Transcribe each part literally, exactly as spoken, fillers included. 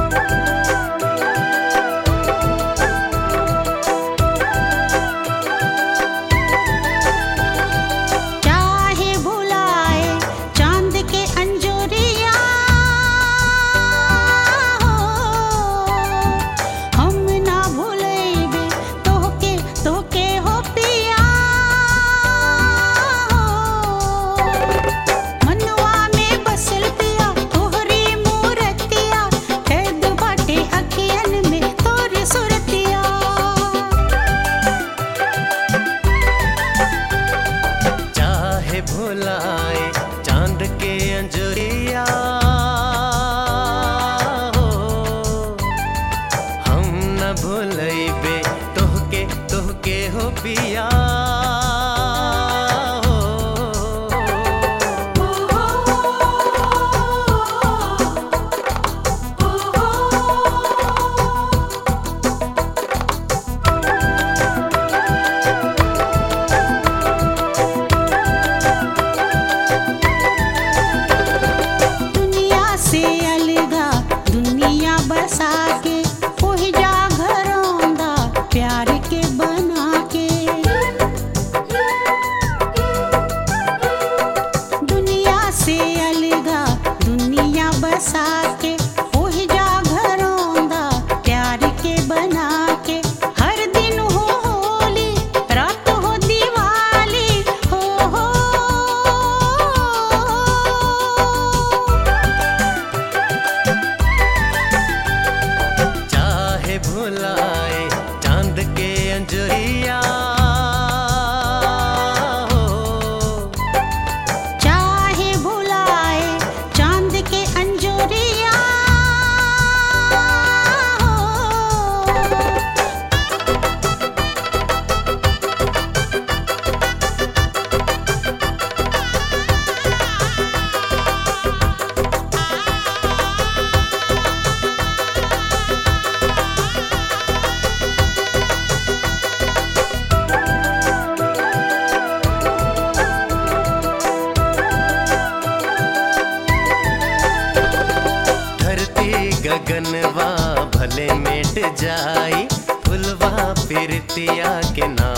गगनवा भले मेट जाई, फुलवा पिरतिया के ना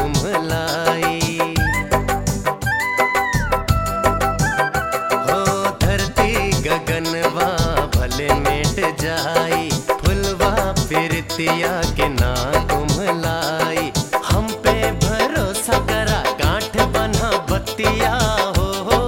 कुम्हलाई। हो धरती गगनवा भले मेट जाई, फुलवा पिरतिया के ना कुम्हलाई। हम पे भरोसा करा, गांठ बना बत्तिया हो।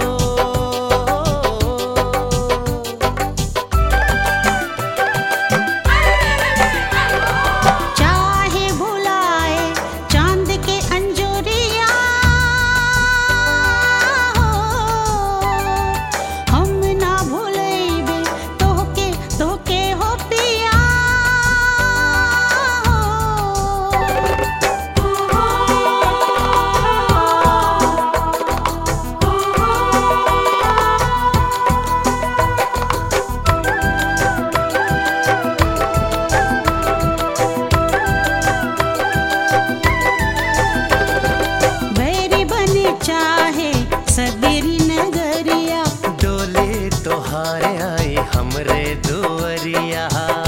सगेरी नगरिया डोले तोहार आई हमरे दुअरिया।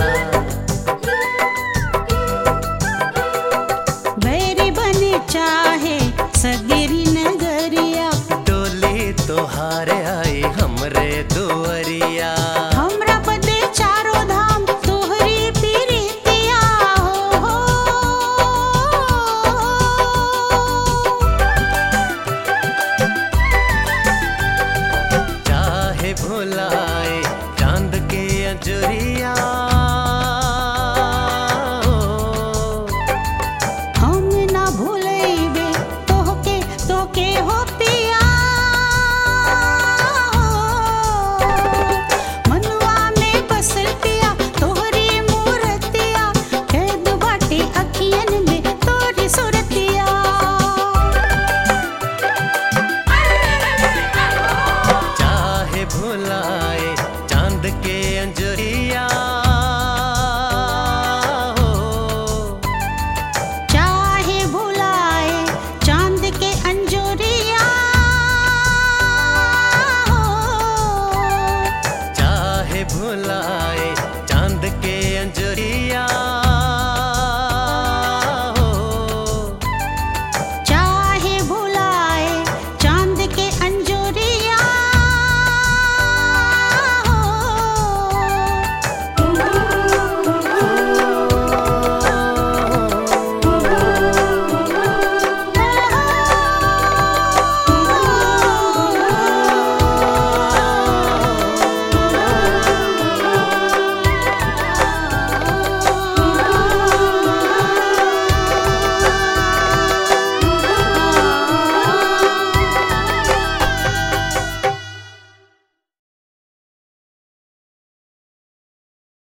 बैरी बने चाहे सगेरी नगरिया, डोले तोहार आई हमरे दुअरिया। हमरा बदे चारों धाम तोहरी प्रीतिया हो। भुलाए चांद के अंजुरिया, हम ना भूलेबे तोहके तोके हो पिया। मनवा में बसल पिया तोहरी मूर्तिया, कैद बाटे अखियन में तोरी सुरतिया। चाहे भुलाए चांद के अंजुरिया।